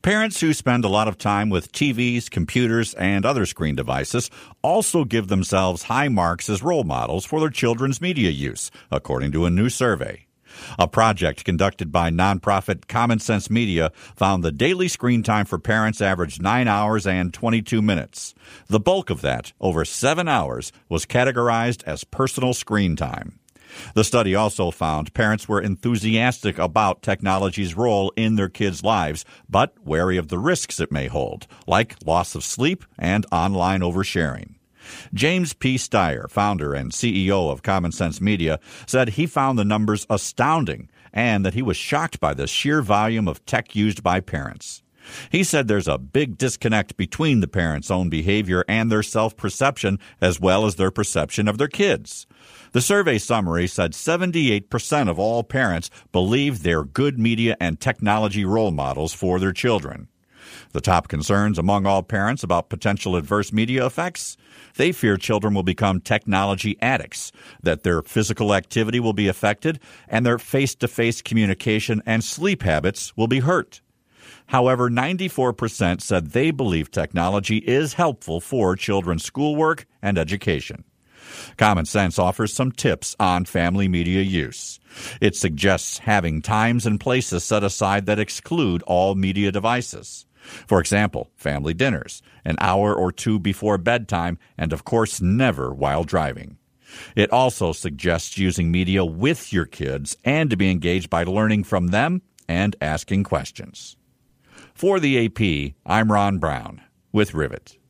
Parents who spend a lot of time with TVs, computers, and other screen devices also give themselves high marks as role models for their children's media use, according to a new survey. A project conducted by nonprofit Common Sense Media found the daily screen time for parents averaged 9 hours and 22 minutes. The bulk of that, over 7 hours, was categorized as personal screen time. The study also found parents were enthusiastic about technology's role in their kids' lives, but wary of the risks it may hold, like loss of sleep and online oversharing. James P. Steyer, founder and CEO of Common Sense Media, said he found the numbers astounding and that he was shocked by the sheer volume of tech used by parents. He said there's a big disconnect between the parents' own behavior and their self-perception, as well as their perception of their kids. The survey summary said 78% of all parents believe they're good media and technology role models for their children. The top concerns among all parents about potential adverse media effects? They fear children will become technology addicts, that their physical activity will be affected, and their face-to-face communication and sleep habits will be hurt. However, 94% said they believe technology is helpful for children's schoolwork and education. Common Sense offers some tips on family media use. It suggests having times and places set aside that exclude all media devices. For example, family dinners, an hour or two before bedtime, and of course never while driving. It also suggests using media with your kids and to be engaged by learning from them and asking questions. For the AP, I'm Ron Brown with Rivet.